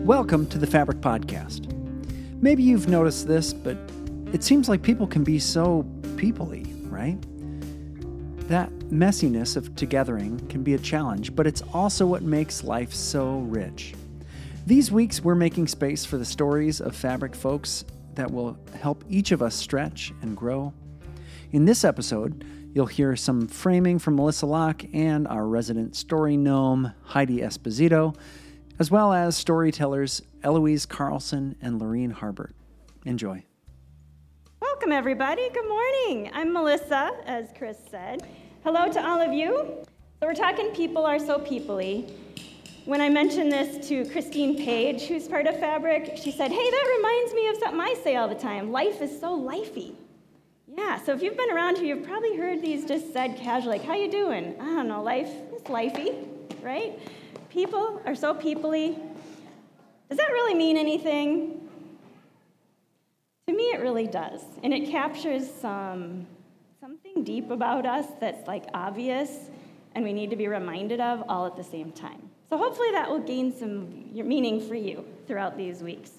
Welcome to the Fabric Podcast. Maybe you've noticed this, but it seems like people can be so people-y, right? That messiness of togethering can be a challenge, but it's also what makes life so rich. These weeks, we're making space for the stories of Fabric folks that will help each of us stretch and grow. In this episode, you'll hear some framing from Melissa Locke and our resident story gnome, Heidi Esposito, as well as storytellers Eloise Carlson and Lorene Harbert. Enjoy. Welcome, everybody. Good morning. I'm Melissa, as Chris said. Hello to all of you. So we're talking people are so people-y. When I mentioned this to Christine Page, who's part of Fabric, she said, hey, that reminds me of something I say all the time. Life is so lifey. Yeah, so if you've been around here, you've probably heard these just said casually, like, how you doing? I don't know, life is lifey, right? People are so people-y. Does that really mean anything? To me, it really does. And it captures something deep about us that's like obvious and we need to be reminded of all at the same time. So hopefully that will gain some meaning for you throughout these weeks.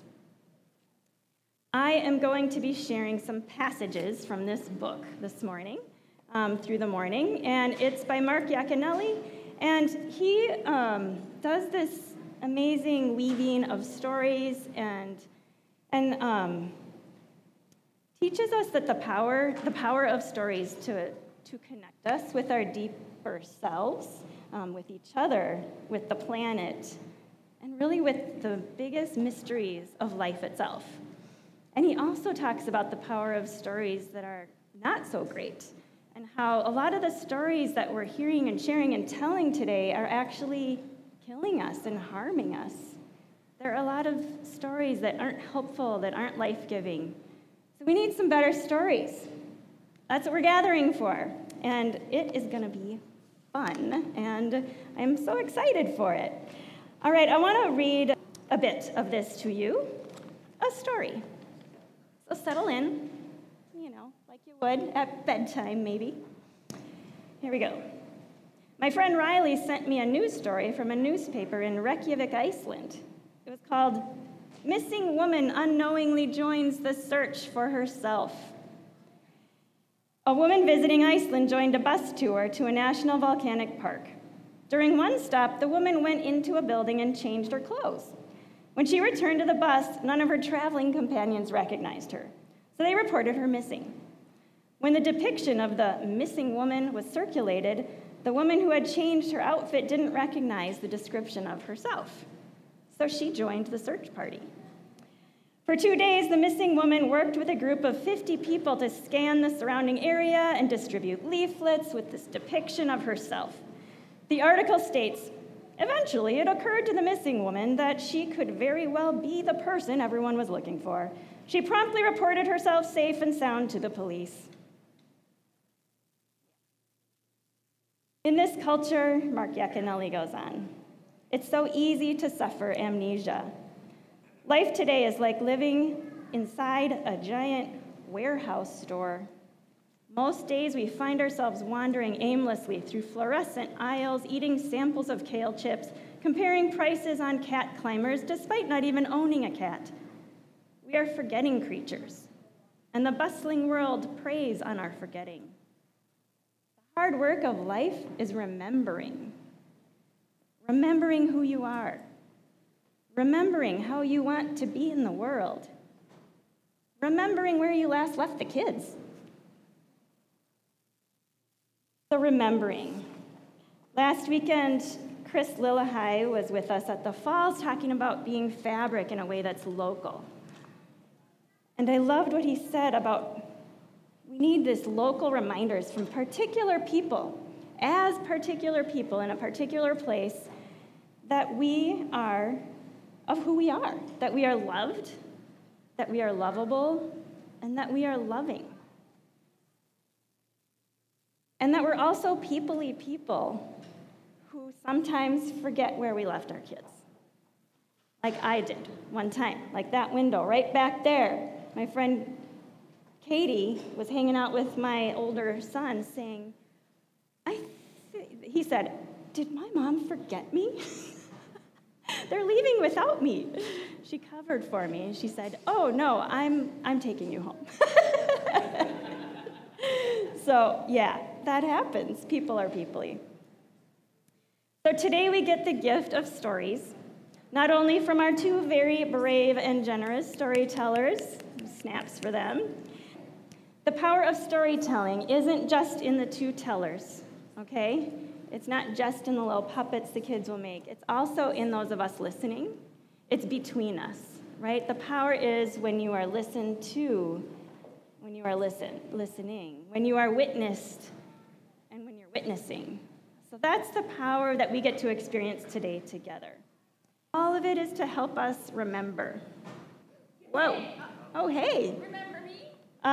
I am going to be sharing some passages from this book this morning, through the morning, and it's by Mark Yaconelli, and he does this amazing weaving of stories and teaches us that the power of stories to connect us with our deeper selves, with each other, with the planet, and really with the biggest mysteries of life itself. And he also talks about the power of stories that are not so great, and how a lot of the stories that we're hearing and sharing and telling today are actually killing us and harming us. There are a lot of stories that aren't helpful, that aren't life-giving. So we need some better stories. That's what we're gathering for. And it is going to be fun, and I'm so excited for it. All right, I want to read a bit of this to you, a story. So settle in, like you would at bedtime, maybe. Here we go. My friend Riley sent me a news story from a newspaper in Reykjavik, Iceland. It was called, Missing Woman Unknowingly Joins the Search for Herself. A woman visiting Iceland joined a bus tour to a national volcanic park. During one stop, the woman went into a building and changed her clothes. When she returned to the bus, none of her traveling companions recognized her, so they reported her missing. When the depiction of the missing woman was circulated, the woman who had changed her outfit didn't recognize the description of herself, so she joined the search party. For 2 days, the missing woman worked with a group of 50 people to scan the surrounding area and distribute leaflets with this depiction of herself. The article states, eventually, it occurred to the missing woman that she could very well be the person everyone was looking for. She promptly reported herself safe and sound to the police. In this culture, Mark Yaconelli goes on, it's so easy to suffer amnesia. Life today is like living inside a giant warehouse store. Most days we find ourselves wandering aimlessly through fluorescent aisles, eating samples of kale chips, comparing prices on cat climbers despite not even owning a cat. We are forgetting creatures, and the bustling world preys on our forgetting. The hard work of life is remembering who you are, remembering how you want to be in the world, remembering where you last left the kids. So remembering. Last weekend, Chris Lillahai was with us at the Falls talking about being fabric in a way that's local. And I loved what he said about we need these local reminders from particular people, as particular people in a particular place, that we are of who we are, that we are loved, that we are lovable, and that we are loving. And that we're also people-y people who sometimes forget where we left our kids. Like I did one time, like that window right back there. My friend Katie was hanging out with my older son saying, he said, did my mom forget me? They're leaving without me. She covered for me. She said, oh, no, I'm taking you home. So, yeah, that happens. People are people-y. So today we get the gift of stories, not only from our two very brave and generous storytellers, snaps for them. The power of storytelling isn't just in the two tellers, okay? It's not just in the little puppets the kids will make. It's also in those of us listening. It's between us, right? The power is when you are listened to, when you are listening, when you are witnessed, and when you're witnessing. So that's the power that we get to experience today together. All of it is to help us remember. Whoa. Oh, hey. Remember me?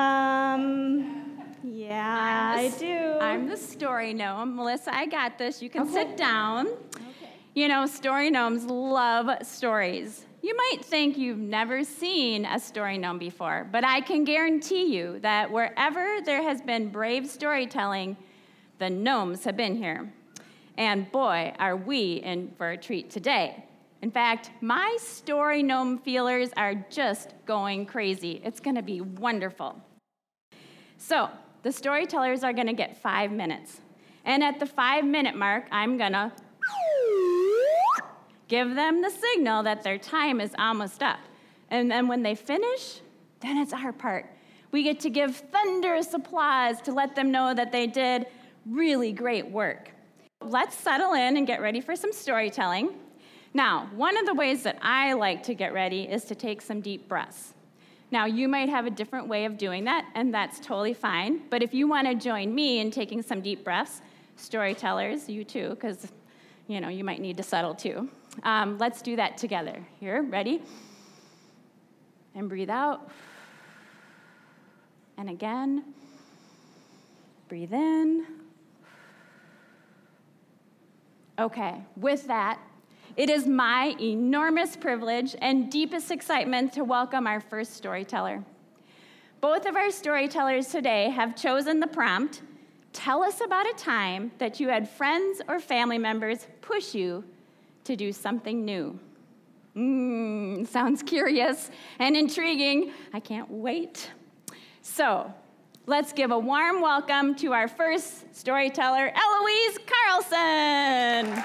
Yeah, I do. I'm the story gnome. Melissa, I got this. You can Okay. sit down. Okay. You know, story gnomes love stories. You might think you've never seen a story gnome before, but I can guarantee you that wherever there has been brave storytelling, the gnomes have been here. And boy, are we in for a treat today. In fact, my story gnome feelers are just going crazy. It's going to be wonderful. So, the storytellers are going to get 5 minutes. And at the 5-minute mark, I'm going to give them the signal that their time is almost up. And then when they finish, then it's our part. We get to give thunderous applause to let them know that they did really great work. Let's settle in and get ready for some storytelling. Now, one of the ways that I like to get ready is to take some deep breaths. Now, you might have a different way of doing that, and that's totally fine. But if you want to join me in taking some deep breaths, storytellers, you too, because, you might need to settle too. Let's do that together. Here, ready? And breathe out. And again. Breathe in. Okay, with that, it is my enormous privilege and deepest excitement to welcome our first storyteller. Both of our storytellers today have chosen the prompt, tell us about a time that you had friends or family members push you to do something new. Sounds curious and intriguing. I can't wait. So, let's give a warm welcome to our first storyteller, Eloise Carlson.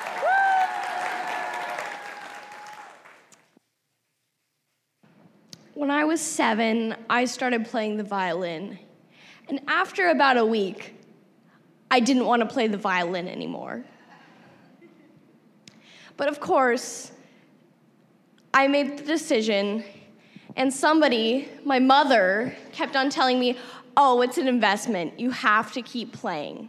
When I was 7, I started playing the violin. And after about a week, I didn't want to play the violin anymore. But of course, I made the decision, and somebody, my mother, kept on telling me, oh, it's an investment. You have to keep playing.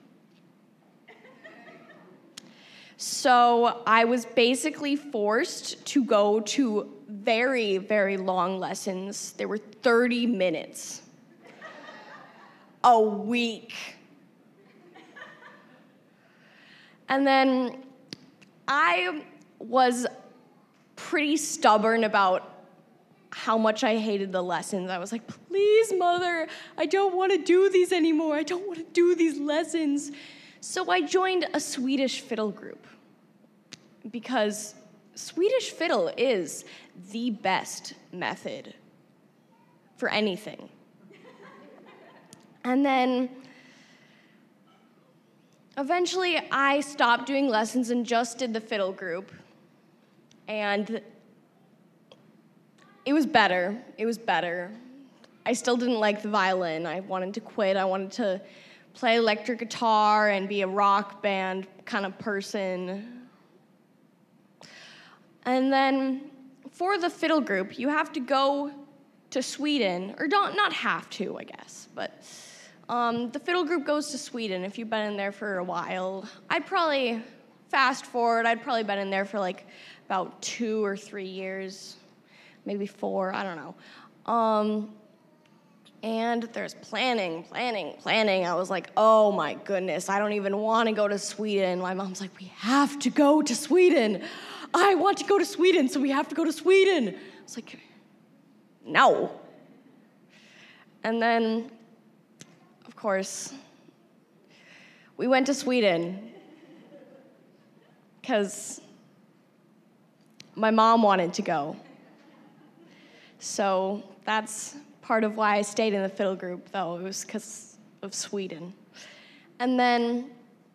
So I was basically forced to go to very, very long lessons. They were 30 minutes a week. And then I was pretty stubborn about how much I hated the lessons. I was like, please, Mother, I don't want to do these anymore. I don't want to do these lessons. So I joined a Swedish fiddle group because Swedish fiddle is the best method for anything. And then eventually I stopped doing lessons and just did the fiddle group. And it was better. It was better. I still didn't like the violin. I wanted to quit. I wanted to play electric guitar and be a rock band kind of person. And then for the fiddle group, you have to go to Sweden, or not have to, I guess, but the fiddle group goes to Sweden if you've been in there for a while. I'd probably, fast forward, I'd probably been in there for like about 2 or 3 years, maybe 4, I don't know. And there's planning. I was like, oh my goodness, I don't even want to go to Sweden. My mom's like, we have to go to Sweden. I want to go to Sweden, so we have to go to Sweden. I was like, no. And then, of course, we went to Sweden because my mom wanted to go. So that's part of why I stayed in the fiddle group, though. It was because of Sweden. And then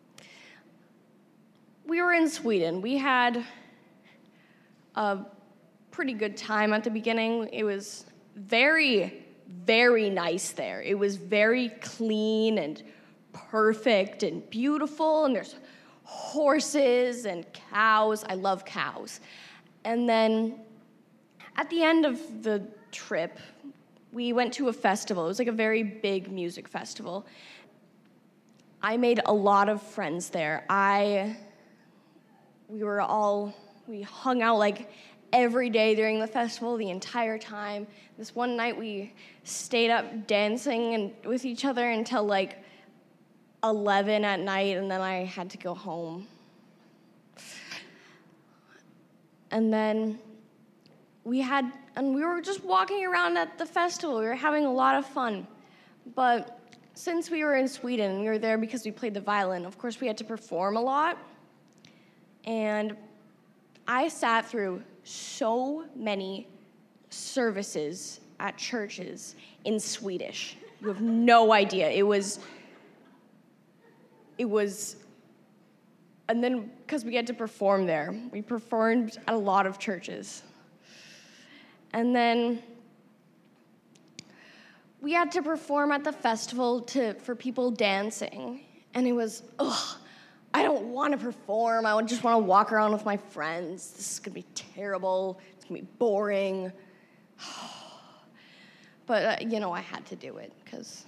we were in Sweden. We had a pretty good time at the beginning. It was very, very nice there. It was very clean and perfect and beautiful, and there's horses and cows. I love cows. And then at the end of the trip, we went to a festival. It was like a very big music festival. I made a lot of friends there. We hung out like every day during the festival, the entire time. This one night we stayed up dancing with each other until like 11 at night, and then I had to go home. And then we were just walking around at the festival. We were having a lot of fun. But since we were in Sweden, we were there because we played the violin. Of course, we had to perform a lot. And I sat through so many services at churches in Swedish. You have no idea. It was, and then because we had to perform there, we performed at a lot of churches. And then we had to perform at the festival for people dancing. And it was, I don't want to perform. I just want to walk around with my friends. This is going to be terrible. It's going to be boring. But, I had to do it because...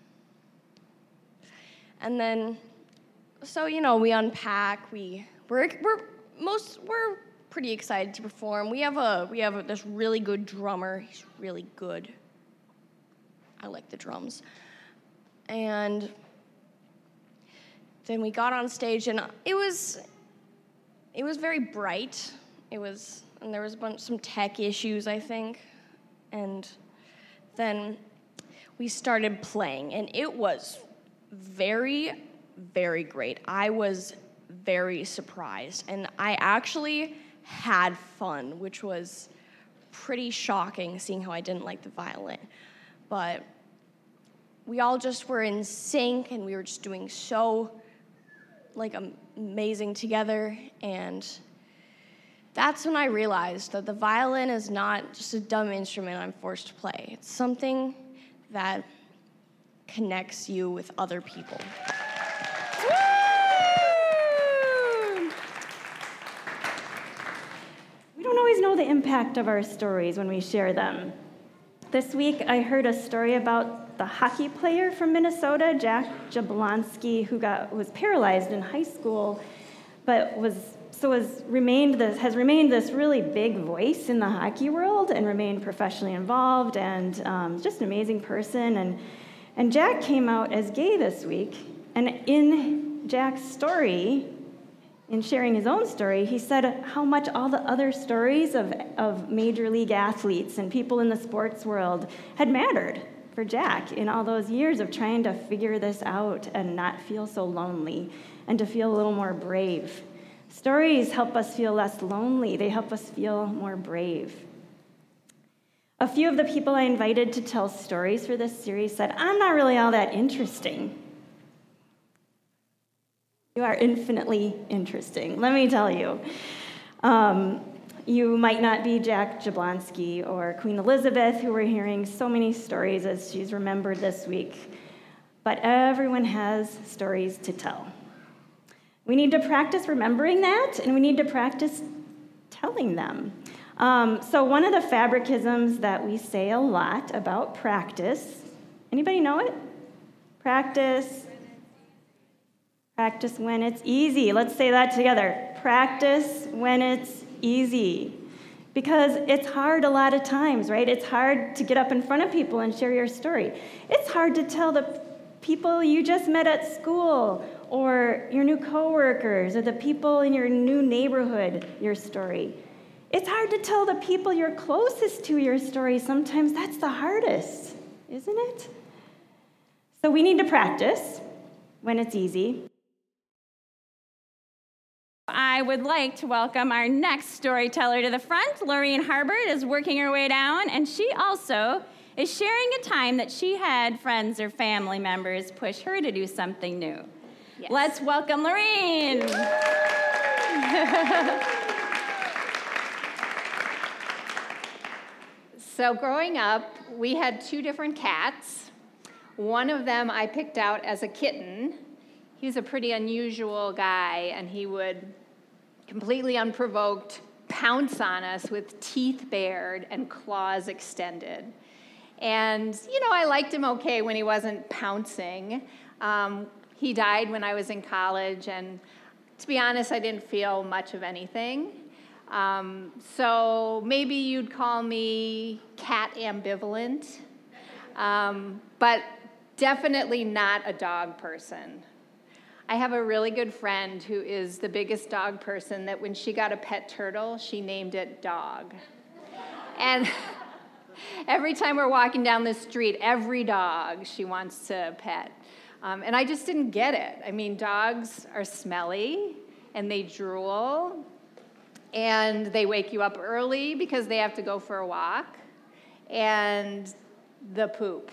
And then, so, we unpack. We're pretty excited to perform. We have this really good drummer. He's really good. I like the drums. And then we got on stage, and it was very bright. And there was some tech issues, I think. And then we started playing, and it was very, very great. I was very surprised, and I actually had fun, which was pretty shocking, seeing how I didn't like the violin. But we all just were in sync, and we were just doing so amazing together, and that's when I realized that the violin is not just a dumb instrument I'm forced to play. It's something that connects you with other people. We don't always know the impact of our stories when we share them. This week, I heard a story about the hockey player from Minnesota, Jack Jablonski, who was paralyzed in high school, but has remained this really big voice in the hockey world and remained professionally involved, and just an amazing person. And Jack came out as gay this week, and in Jack's story, in sharing his own story, he said how much all the other stories of major league athletes and people in the sports world had mattered for Jack in all those years of trying to figure this out and not feel so lonely and to feel a little more brave. Stories help us feel less lonely. They help us feel more brave. A few of the people I invited to tell stories for this series said, "I'm not really all that interesting." You are infinitely interesting, let me tell you. You might not be Jack Jablonski or Queen Elizabeth, who we're hearing so many stories as she's remembered this week, but everyone has stories to tell. We need to practice remembering that, and we need to practice telling them. So one of the fabricisms that we say a lot about practice, anybody know it? Practice when it's easy. Let's say that together. Practice when it's easy. Because it's hard a lot of times, right? It's hard to get up in front of people and share your story. It's hard to tell the people you just met at school or your new coworkers or the people in your new neighborhood your story. It's hard to tell the people you're closest to your story. Sometimes that's the hardest, isn't it? So we need to practice when it's easy. I would like to welcome our next storyteller to the front. Lorene Harbert is working her way down, and she also is sharing a time that she had friends or family members push her to do something new. Yes. Let's welcome Lorene. So growing up, we had two different cats. One of them I picked out as a kitten. He was a pretty unusual guy, and he would, completely unprovoked, pounce on us with teeth bared and claws extended. And, I liked him okay when he wasn't pouncing. He died when I was in college, and to be honest, I didn't feel much of anything. So maybe you'd call me cat ambivalent, but definitely not a dog person. I have a really good friend who is the biggest dog person that when she got a pet turtle, she named it Dog. And every time we're walking down the street, every dog she wants to pet. And I just didn't get it. I mean, dogs are smelly, and they drool, and they wake you up early because they have to go for a walk, and the poop.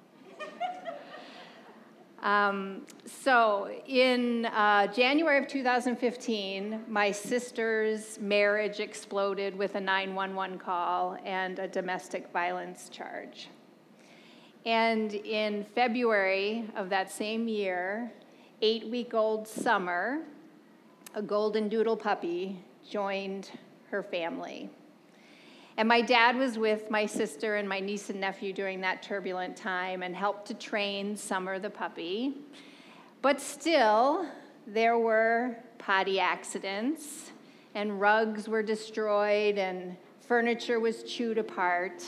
So in January of 2015, my sister's marriage exploded with a 911 call and a domestic violence charge. And in February of that same year, 8-week-old Summer, a golden doodle puppy, joined her family. And my dad was with my sister and my niece and nephew during that turbulent time and helped to train Summer the puppy. But still, there were potty accidents, and rugs were destroyed, and furniture was chewed apart.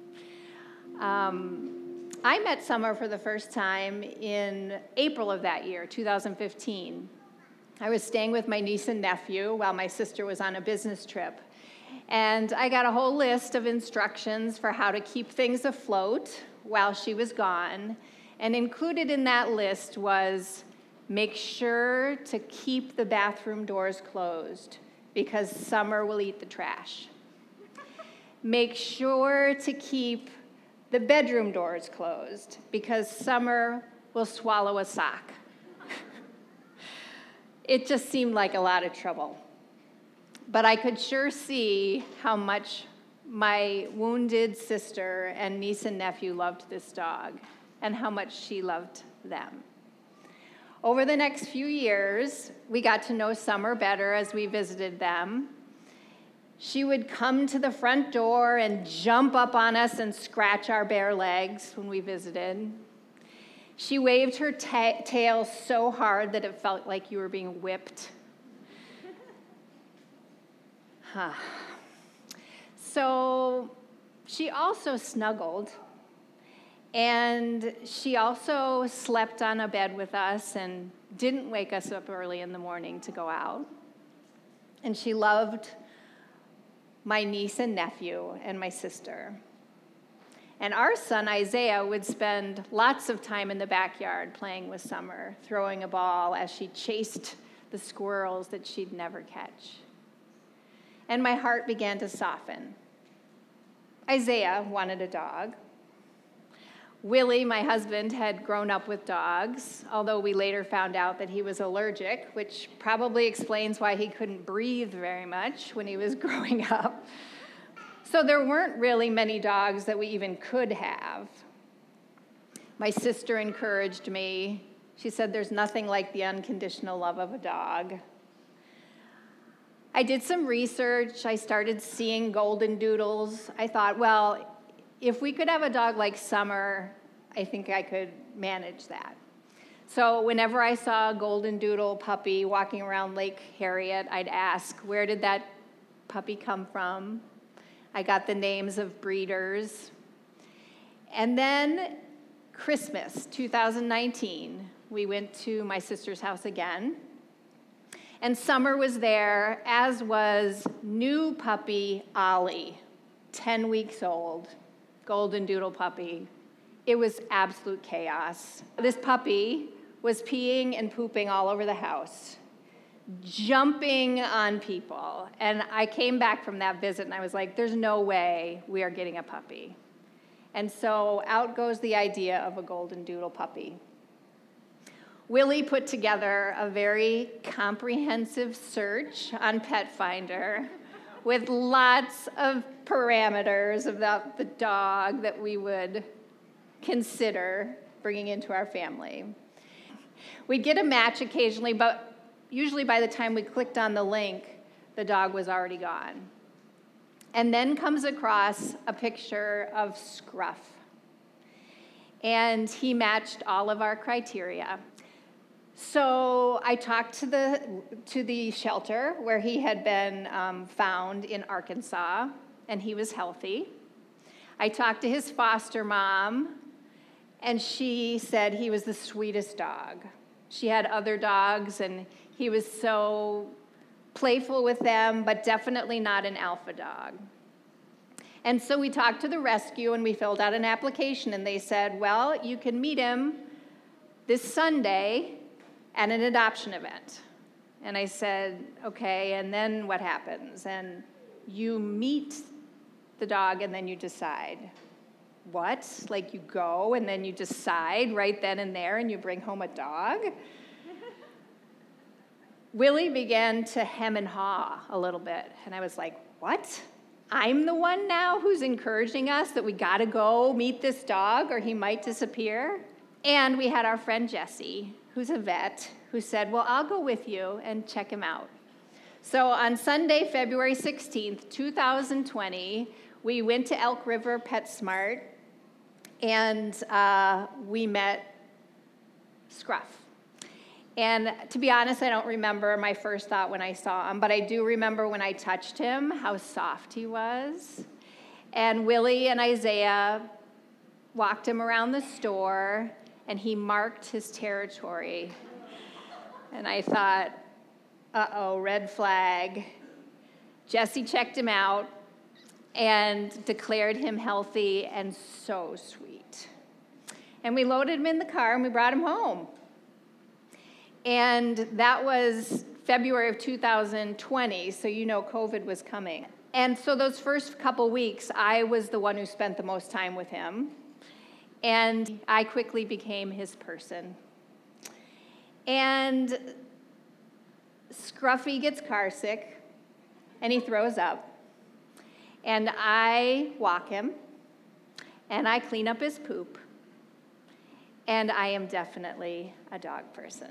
I met Summer for the first time in April of that year, 2015. I was staying with my niece and nephew while my sister was on a business trip. And I got a whole list of instructions for how to keep things afloat while she was gone. And included in that list was make sure to keep the bathroom doors closed because Summer will eat the trash. Make sure to keep the bedroom doors closed because Summer will swallow a sock. It just seemed like a lot of trouble. But I could sure see how much my wounded sister and niece and nephew loved this dog and how much she loved them. Over the next few years, we got to know Summer better as we visited them. She would come to the front door and jump up on us and scratch our bare legs when we visited. She waved her tail so hard that it felt like you were being whipped. So she also snuggled, and she also slept on a bed with us and didn't wake us up early in the morning to go out. And she loved my niece and nephew and my sister. And our son, Isaiah, would spend lots of time in the backyard playing with Summer, throwing a ball as she chased the squirrels that she'd never catch. And my heart began to soften. Isaiah wanted a dog. Willie, my husband, had grown up with dogs, although we later found out that he was allergic, which probably explains why he couldn't breathe very much when he was growing up. So there weren't really many dogs that we even could have. My sister encouraged me. She said, "There's nothing like the unconditional love of a dog." I did some research. I started seeing golden doodles. I thought, well, if we could have a dog like Summer, I think I could manage that. So whenever I saw a golden doodle puppy walking around Lake Harriet, I'd ask, where did that puppy come from? I got the names of breeders. And then Christmas 2019, we went to my sister's house again. And Summer was there, as was new puppy Ollie, 10 weeks old, golden doodle puppy. It was absolute chaos. This puppy was peeing and pooping all over the house. jumping on people. And I came back from that visit and I was like, there's no way we are getting a puppy. And so out goes the idea of a golden doodle puppy. Willie put together a very comprehensive search on Pet Finder with lots of parameters about the dog that we would consider bringing into our family. We'd get a match occasionally, but usually by the time we clicked on the link, the dog was already gone. And then comes across a picture of Scruff. And he matched all of our criteria. So I talked to the shelter where he had been found in Arkansas, and he was healthy. I talked to his foster mom, and she said he was the sweetest dog. She had other dogs, and he was so playful with them, but definitely not an alpha dog. And so we talked to the rescue, and we filled out an application, and they said, well, you can meet him this Sunday at an adoption event. And I said, okay, and then what happens? And you meet the dog and then you decide. What? Like you go and then you decide right then and there and you bring home a dog? Willie began to hem and haw a little bit. And I was like, what? I'm the one now who's encouraging us that we gotta go meet this dog or he might disappear? And we had our friend Jessie, who's a vet, who said, well, I'll go with you and check him out. So on Sunday, February 16th, 2020, we went to Elk River PetSmart, and we met Scruff. And to be honest, I don't remember my first thought when I saw him, but I do remember when I touched him, how soft he was. And Willie and Isaiah walked him around the store, and he marked his territory. And I thought, uh-oh, red flag. Jessie checked him out and declared him healthy and so sweet. And we loaded him in the car and we brought him home. And that was February of 2020, so you know COVID was coming. And so those first couple weeks, I was the one who spent the most time with him. And I quickly became his person. And Scruffy gets car sick, and he throws up. And I walk him, and I clean up his poop. And I am definitely a dog person.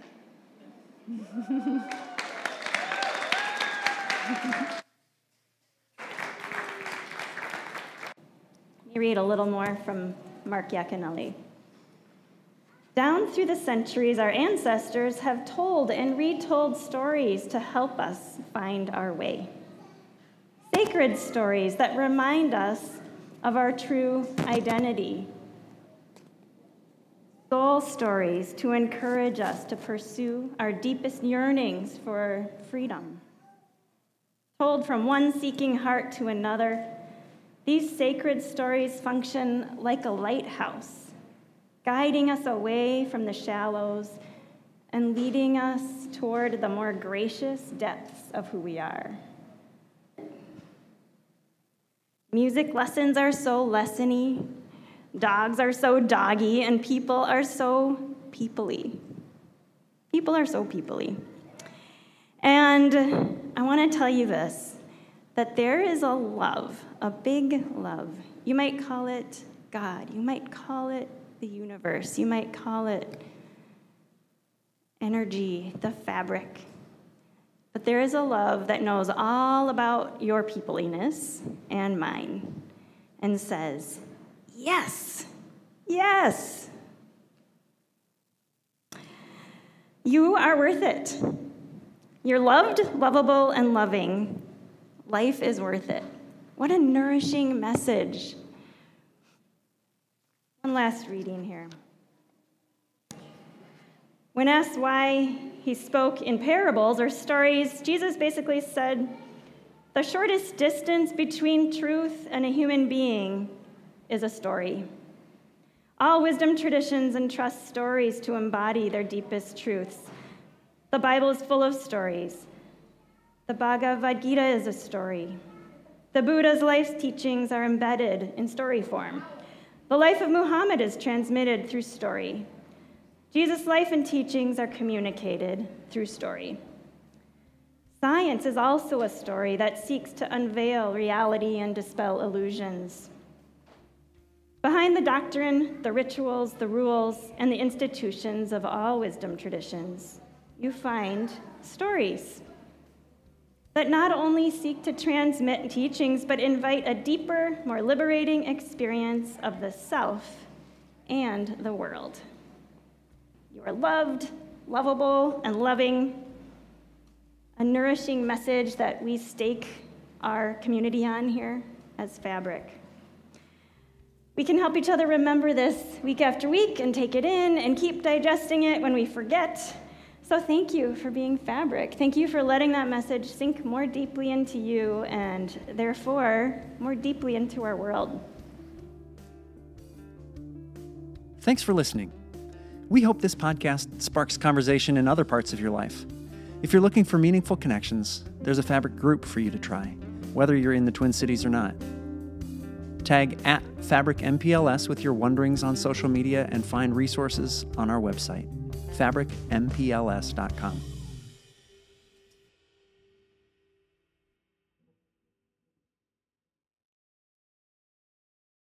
Let me read a little more from Mark Yaconelli. Down through the centuries, our ancestors have told and retold stories to help us find our way. Sacred stories that remind us of our true identity. Soul stories to encourage us to pursue our deepest yearnings for freedom. Told from one seeking heart to another, these sacred stories function like a lighthouse, guiding us away from the shallows and leading us toward the more gracious depths of who we are. Music lessons are so lessony, dogs are so doggy, and people are so people-y. People are so people-y. And I want to tell you this, that there is a love, a big love. You might call it God. You might call it the universe. You might call it energy, the fabric. But there is a love that knows all about your peopliness and mine and says, yes, yes. You are worth it. You're loved, lovable, and loving. Life is worth it. What a nourishing message. One last reading here. When asked why he spoke in parables or stories, Jesus basically said, the shortest distance between truth and a human being is a story. All wisdom traditions entrust stories to embody their deepest truths. The Bible is full of stories. The Bhagavad Gita is a story. The Buddha's life teachings are embedded in story form. The life of Muhammad is transmitted through story. Jesus' life and teachings are communicated through story. Science is also a story that seeks to unveil reality and dispel illusions. Behind the doctrine, the rituals, the rules, and the institutions of all wisdom traditions, you find stories that not only seek to transmit teachings, but invite a deeper, more liberating experience of the self and the world. You are loved, lovable, and loving, a nourishing message that we stake our community on here as Fabric. We can help each other remember this week after week and take it in and keep digesting it when we forget. So thank you for being Fabric. Thank you for letting that message sink more deeply into you and therefore more deeply into our world. Thanks for listening. We hope this podcast sparks conversation in other parts of your life. If you're looking for meaningful connections, there's a Fabric group for you to try, whether you're in the Twin Cities or not. Tag @FabricMPLS with your wonderings on social media and find resources on our website, fabricmpls.com.